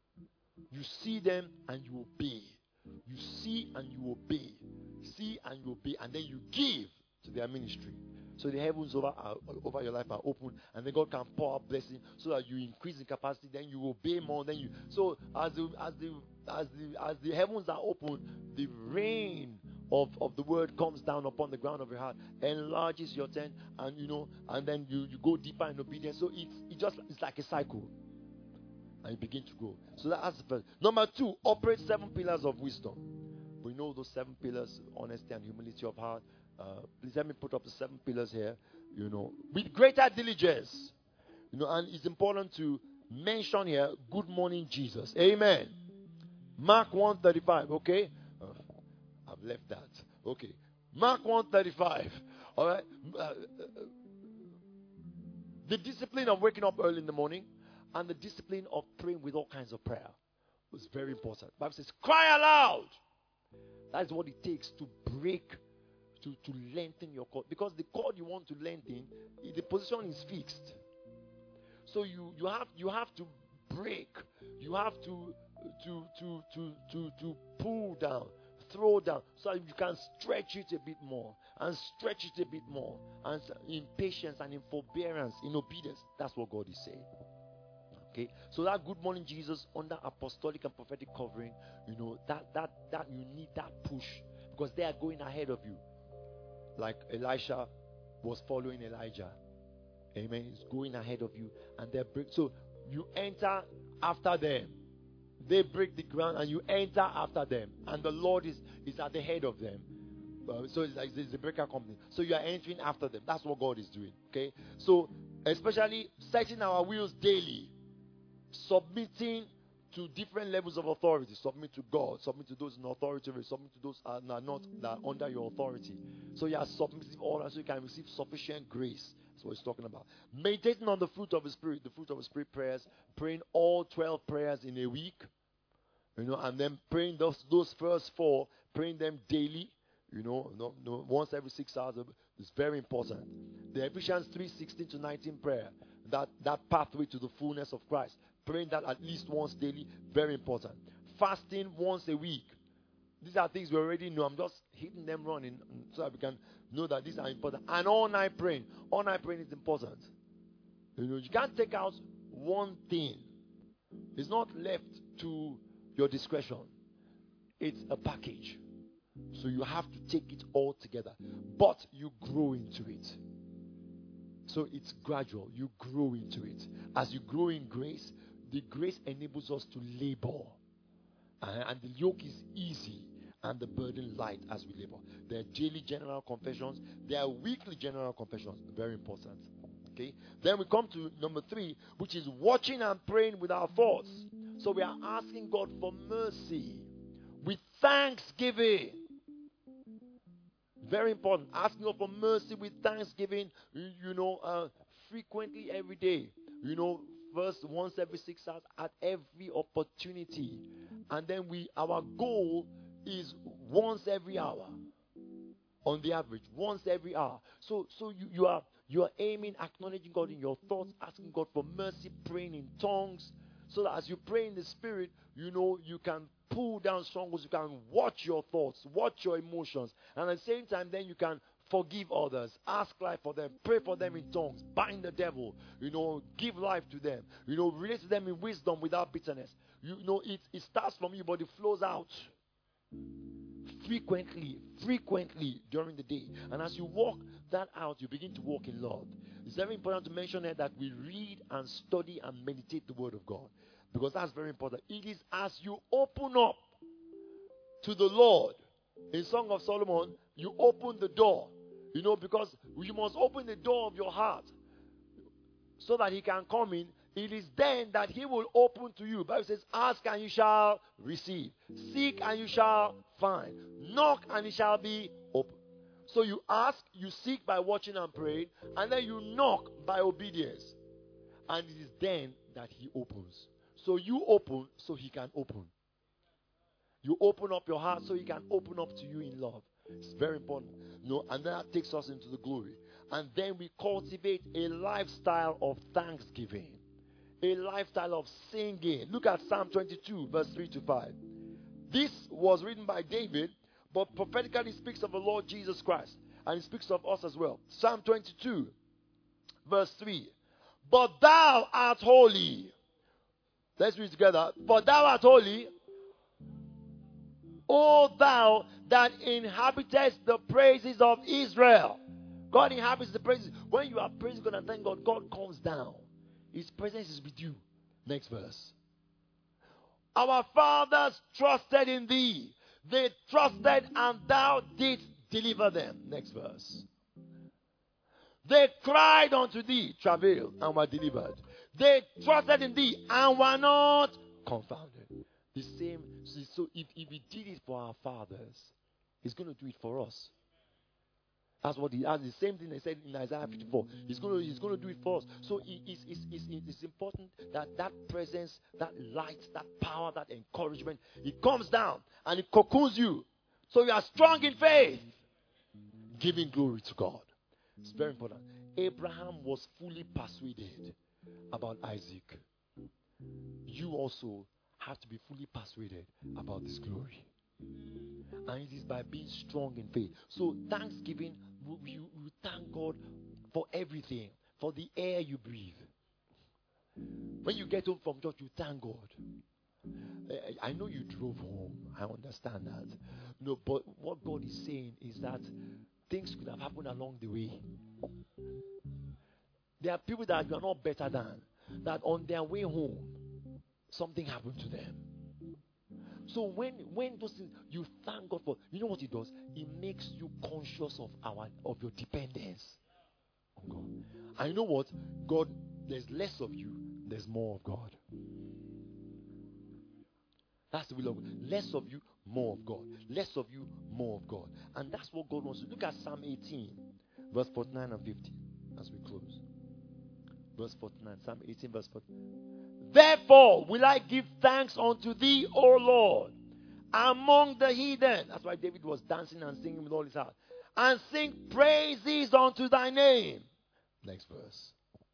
You see them and you obey. You see and you obey. See and you obey, and then you give to their ministry. So the heavens over are, over your life are open, and then God can pour out blessing so that you increase in capacity. Then you obey more. Then you so as the as the as the as the heavens are open, the rain of, of the word comes down upon the ground of your heart, enlarges your tent, and you know, and then you, you go deeper in obedience. So it's it just it's like a cycle, and you begin to grow. So that's the first. Number two, operate seven pillars of wisdom. We know those seven pillars: honesty and humility of heart. Uh, please let me put up the seven pillars here. You know, with greater diligence. You know, and it's important to mention here, good morning, Jesus. Amen. Mark one thirty-five. Okay. Uh, I've left that. Okay. Mark one thirty-five. All right. Uh, uh, the discipline of waking up early in the morning and the discipline of praying with all kinds of prayer was very important. The Bible says, cry aloud. That's what it takes to break. To, to lengthen your cord. Because the cord you want to lengthen, the position is fixed. so you you have you have to break. You have to to to to to to pull down, throw down, so you can stretch it a bit more and stretch it a bit more, and in patience and in forbearance, in obedience. That's what God is saying. Okay, so that good morning Jesus under apostolic and prophetic covering, you know, that that that you need that push, because they are going ahead of you, like Elisha was following Elijah. Amen. He's going ahead of you, and they break. So you enter after them. They break the ground, and you enter after them, and the Lord is is at the head of them. Uh, so it's like it's a breaker company. So you are entering after them. That's what God is doing. Okay. So especially setting our wheels daily, submitting to different levels of authority. Submit to God, submit to those in authority, submit to those that are not that are under your authority. So you are submissive order, so you can receive sufficient grace. That's what he's talking about. Meditating on the fruit of the Spirit, the fruit of the Spirit prayers, praying all twelve prayers in a week, you know, and then praying those those first four, praying them daily, you know, no, no, once every six hours. It's very important. The Ephesians three sixteen to nineteen prayer, that that pathway to the fullness of Christ. Praying that at least once daily, very important. Fasting once a week. These are things we already know. I'm just hitting them running so that we can know that these are important. And all night praying. All night praying is important. You know, you can't take out one thing. It's not left to your discretion. It's a package. So you have to take it all together. But you grow into it. So it's gradual. You grow into it. As you grow in grace, the grace enables us to labor. Uh, and the yoke is easy and the burden light as we labor. There are daily general confessions. There are weekly general confessions. Very important. Okay. Then we come to number three, which is watching and praying with our thoughts. So we are asking God for mercy with thanksgiving. Very important. Asking God for mercy with thanksgiving. You, you know, uh, frequently every day. You know, first once every six hours, at every opportunity. And then we, our goal is once every hour. On the average, once every hour. So, so you, you are you are aiming, acknowledging God in your thoughts, asking God for mercy, praying in tongues, so that as you pray in the Spirit, you know you can pull down strongholds. You can watch your thoughts, watch your emotions, and at the same time, then you can forgive others, ask life for them, pray for them in tongues, bind the devil, you know, give life to them, you know, relate to them in wisdom without bitterness. You know, it, it starts from you, but it flows out frequently, frequently during the day. And as you walk that out, you begin to walk in love. It's very important to mention here that we read and study and meditate the Word of God, because that's very important. It is as you open up to the Lord. In Song of Solomon, you open the door. You know, because you must open the door of your heart so that He can come in. It is then that He will open to you. The Bible says, ask and you shall receive. Seek and you shall find. Knock and it shall be open. So you ask, you seek by watching and praying, and then you knock by obedience. And it is then that He opens. So you open so He can open. You open up your heart so He can open up to you in love. It's very important. You know, and that takes us into the glory. And then we cultivate a lifestyle of thanksgiving. A lifestyle of singing. Look at Psalm twenty-two, verse three to five. This was written by David, but prophetically speaks of the Lord Jesus Christ. And it speaks of us as well. Psalm twenty-two, verse three. But thou art holy. Let's read together. But thou art holy, O thou that inhabitest the praises of Israel. God inhabits the praises. When you are praising God and thank God, God comes down. His presence is with you. Next verse. Our fathers trusted in thee. They trusted and thou didst deliver them. Next verse. They cried unto thee, travailed, and were delivered. They trusted in thee and were not confounded. The same. So if, if He did it for our fathers, He's going to do it for us. That's what he has. The same thing they said in Isaiah fifty-four. He's going to, he's going to do it for us. So it, it's, it's, it's, it's important that that presence, that light, that power, that encouragement, it comes down and it cocoons you. So you are strong in faith, giving glory to God. It's very important. Abraham was fully persuaded about Isaac, you also have to be fully persuaded about this glory. And it is by being strong in faith. So thanksgiving, you, you thank God for everything, for the air you breathe. When you get home from church, you thank God. I know you drove home. I understand that. No, but what God is saying is that things could have happened along the way. There are people that you are not better than, that on their way home, something happened to them. So when when those things, you thank God for, you know what it does? It makes you conscious of our of your dependence on God. And you know what? God, there's less of you, there's more of God. That's the will of God. Less of you, more of God. Less of you, more of God. And that's what God wants to do. Look at Psalm eighteen, verse forty-nine and fifty, as we close. Verse forty-nine, Psalm eighteen, verse forty-nine. Therefore will I give thanks unto thee, O Lord, among the heathen. That's why David was dancing and singing with all his heart. And sing praises unto thy name. Next verse.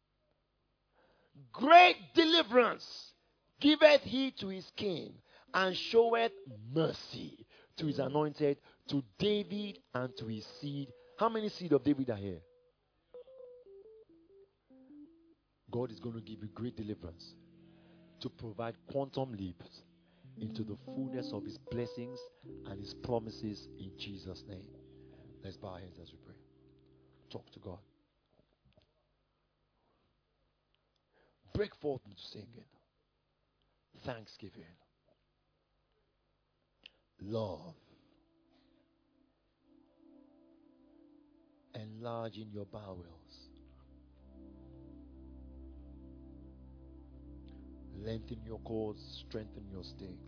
Great deliverance giveth he to his king, and showeth mercy to his anointed, to David and to his seed. How many seed of David are here? God is going to give you great deliverance to provide quantum leaps into the fullness of his blessings and his promises in Jesus' name. Let's bow our heads as we pray. Talk to God. Break forth into singing, thanksgiving, love, enlarging your bowels, lengthen your cords, strengthen your stakes,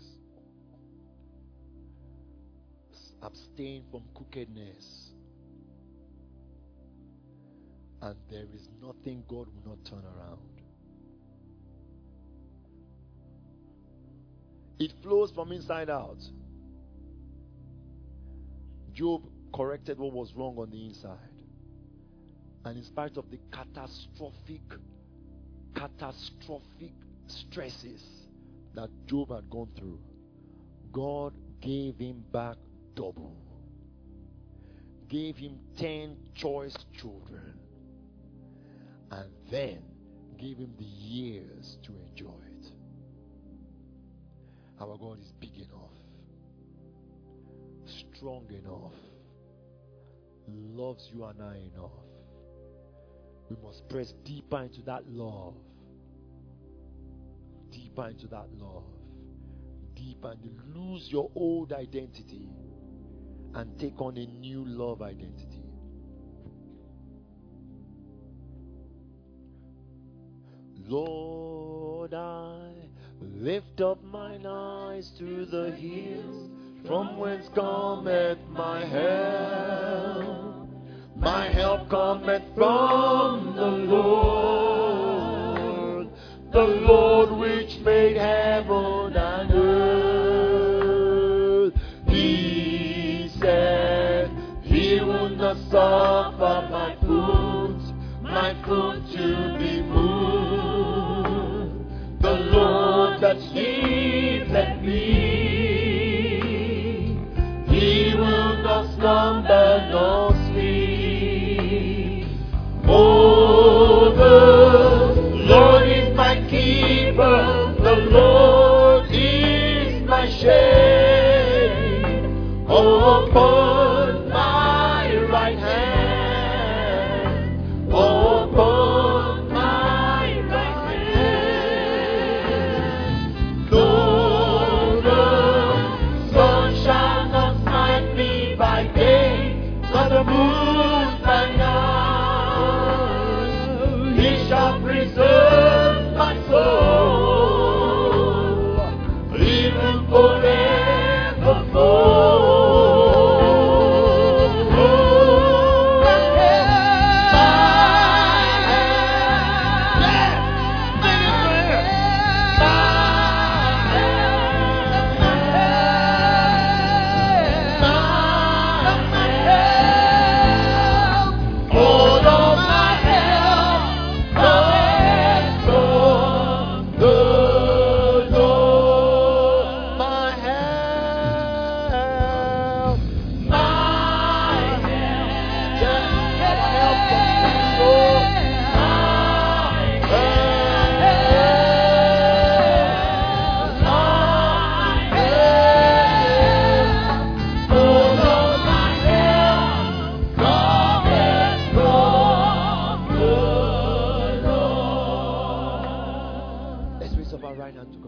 abstain from crookedness, and there is nothing God will not turn around. It flows from inside out. Job corrected what was wrong on the inside. And in spite of the catastrophic, catastrophic stresses that Job had gone through, God gave him back double. Gave him ten choice children. And then gave him the years to enjoy it. Our God is big enough, strong enough, loves you and I enough. We must press deeper into that love. Deeper into that love. Deeper, and lose your old identity and take on a new love identity. Lord, I lift up mine eyes to the hills, from whence cometh my help. My help cometh from the Lord, the Lord which made heaven and earth. He said he will not suffer my foot, my foot to be moved. The Lord that healeth me, he will not slumber nor sleep. Oh, the Lord is my keeper, the Lord is my shade. Oh, upon my right hand, oh, upon my right hand. Though the sun shall not smite me by day, nor the moon by night, he shall preserve my soul.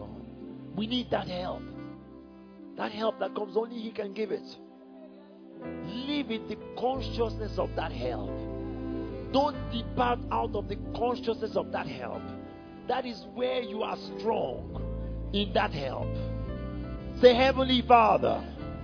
We need that help. That help that comes, only He can give it. Live in the consciousness of that help. Don't depart out of the consciousness of that help. That is where you are strong, in that help. Say, Heavenly Father,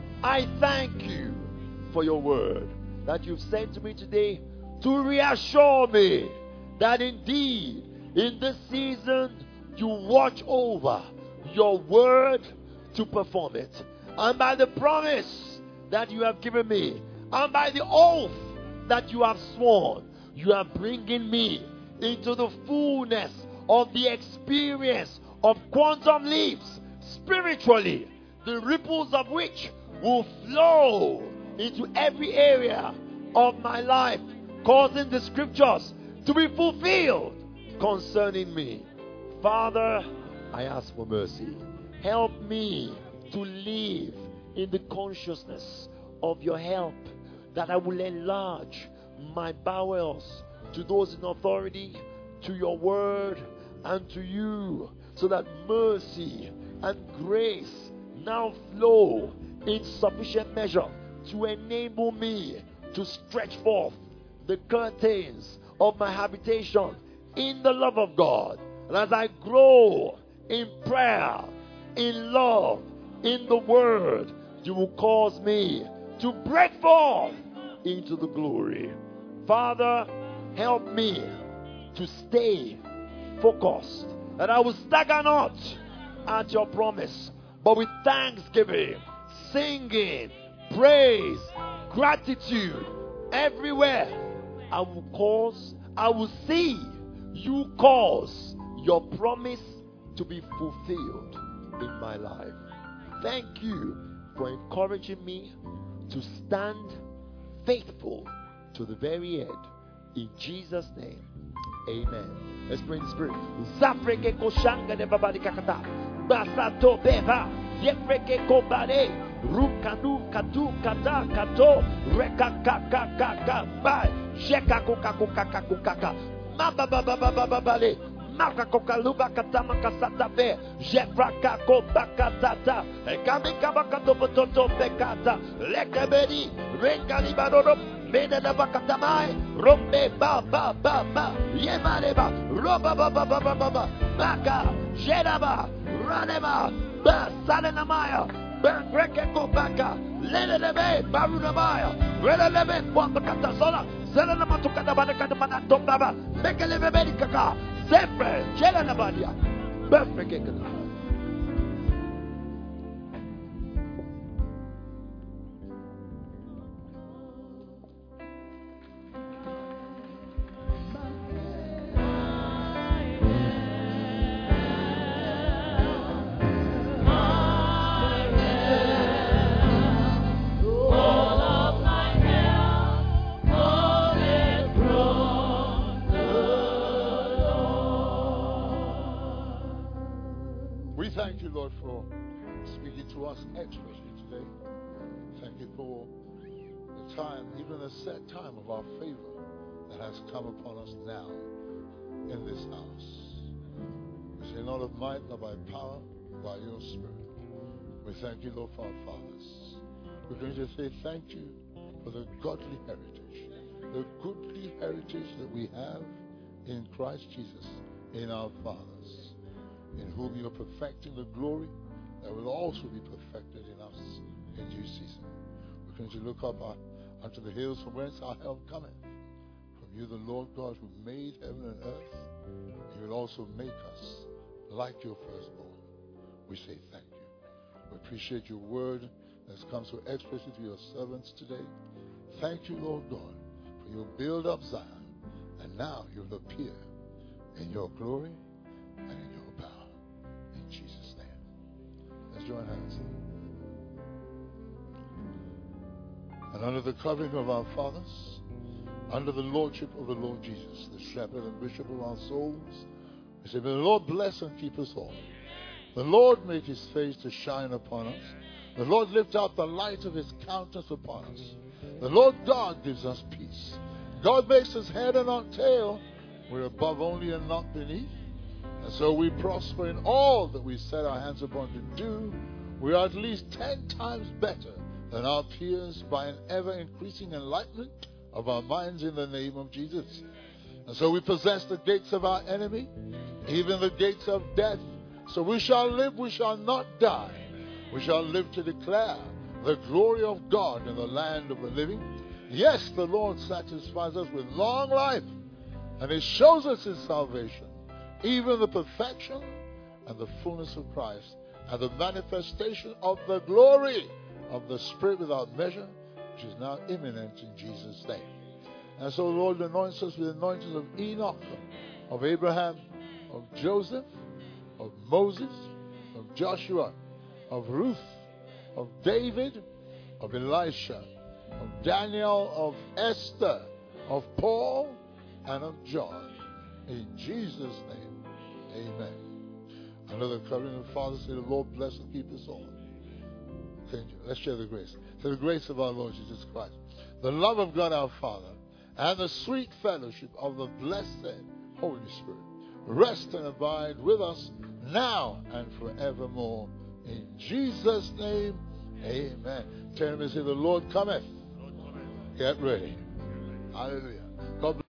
I thank you for your word that you've sent to me today to reassure me that indeed in this season you watch over your word to perform it. And by the promise that you have given me, and by the oath that you have sworn, you are bringing me into the fullness of the experience of quantum leaps spiritually, the ripples of which will flow into every area of my life, causing the scriptures to be fulfilled concerning me. Father, I ask for mercy. Help me to live in the consciousness of your help, that I will enlarge my bowels to those in authority, to your word, and to you, so that mercy and grace now flow in sufficient measure to enable me to stretch forth the curtains of my habitation in the love of God. And as I grow in prayer, in love, in the word, you will cause me to break forth into the glory. Father, help me to stay focused, that I will stagger not at your promise, but with thanksgiving, singing, praise, gratitude, everywhere I will cause, I will see you cause your promise to be fulfilled in my life. Thank you for encouraging me to stand faithful to the very end. In Jesus' name, amen. Let's pray in the Spirit. Zafreke koshanga de babadi kakata. Basato beva. Yefreke kobade. Rukanu katu kata kato. Reka kaka kaka. Ba. Sheka kuka kuka kuka kaka. Maba baba baba babale. Maka koka luba kata makasata be. Jefra kako bakatata. Ekami kabakato bototo bekata. Lekebedi. Renkali badodo. Mede da bakatamai, rombe ba ba ba ba, yemareba, roba ba ba ba ba ba ba, baka, jeraba, raneba, ba salenamaya, ba greke ko baka, lele lebe, barunamaya, rele lebe, kwamba katasola, zele na matukada bana kada bana tombaba, meke lebe bedi kaka, zefre, jela na badia, ba freke kada.
Thank you, Lord, for speaking to us expressly today. Thank you for the time, even the set time of our favor that has come upon us now in this house. We say, not of might, nor by power, by your Spirit. We thank you, Lord, for our fathers. We're going to say thank you for the godly heritage, the goodly heritage that we have in Christ Jesus in our fathers, in whom you are perfecting the glory that will also be perfected in us in due season. We're going to look up our, unto the hills from whence our help cometh. From you, the Lord God, who made heaven and earth. You will also make us like your firstborn. We say thank you. We appreciate your word that's come so expressly to your servants today. Thank you, Lord God, for you'll build up Zion, and now you'll appear in your glory and in your power. In Jesus' name. Let's join hands. And under the covering of our fathers, under the lordship of the Lord Jesus, the shepherd and bishop of our souls, we say, may the Lord bless and keep us all. The Lord make his face to shine upon us. The Lord lift up the light of his countenance upon us. The Lord God gives us peace. God makes us head and not tail. We're above only and not beneath. And so we prosper in all that we set our hands upon to do. We are at least ten times better than our peers by an ever-increasing enlightenment of our minds in the name of Jesus. And so we possess the gates of our enemy, even the gates of death. So we shall live, we shall not die. We shall live to declare the glory of God in the land of the living. Yes, the Lord satisfies us with long life, and He shows us His salvation, even the perfection and the fullness of Christ, and the manifestation of the glory of the Spirit without measure, which is now imminent in Jesus' name. And so the Lord anoints us with the anointings of Enoch, of Abraham, of Joseph, of Moses, of Joshua, of Ruth, of David, of Elisha, of Daniel, of Esther, of Paul, and of John. In Jesus' name, amen. Another covering of the Father, say, the Lord bless and keep us all. Thank you. Let's share the grace. So the grace of our Lord Jesus Christ, the love of God our Father, and the sweet fellowship of the blessed Holy Spirit rest and abide with us now and forevermore. In Jesus' name, amen. Tell him and say, the Lord cometh. Get ready. Hallelujah. God bless.